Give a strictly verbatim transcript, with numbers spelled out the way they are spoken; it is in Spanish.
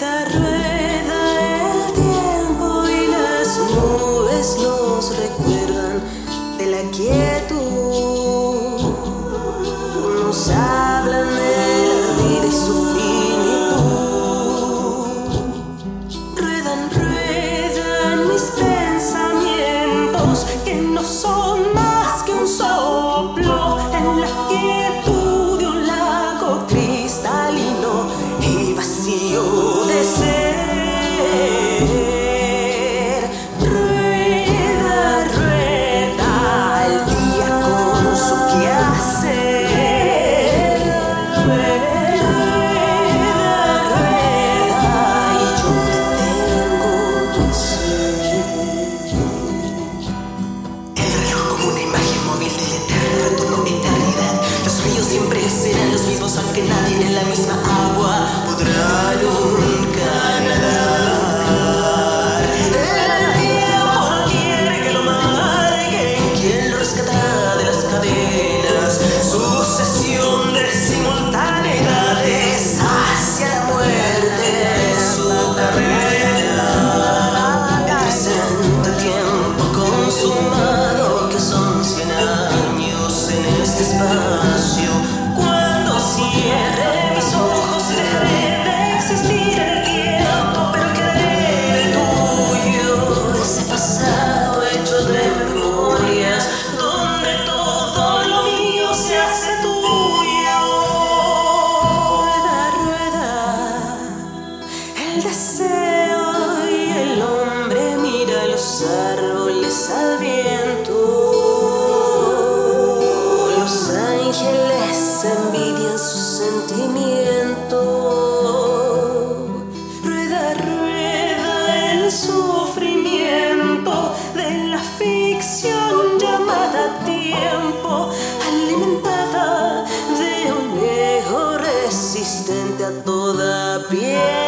Rueda, rueda el tiempo y las nubes nos recuerdan de la quietud. Nos hablan de la vida y su finitud. Ruedan, ruedan mis pensamientos que no son más que un soplo en la quietud de un lago cristalino y vacío de ser. Rueda, rueda el día con su quehacer. Rueda, rueda y yo detengo mi ser. El reloj como una imagen móvil del eterno retorno eternidad. Los ríos siempre serán los mismos, aunque nadie en la misma agua podrá nunca nadar. El tiempo quiere que lo marquen, quien lo rescatará de las cadenas. Sucesión de simultaneidades hacia la muerte, su carrera. El presente tiempo consumado, que son cien años en este espacio. Cuando cierre mis ojos dejaré de existir en el tiempo, pero quedaré en el tuyo. Ese pasado hecho de memorias, donde todo lo mío se hace tuyo. Rueda, rueda el deseo y el hombre mira los árboles al viento. Los ángeles envidian su sentimiento. Rueda, rueda el sufrimiento de la ficción llamada tiempo, alimentada de un ego resistente a toda piel.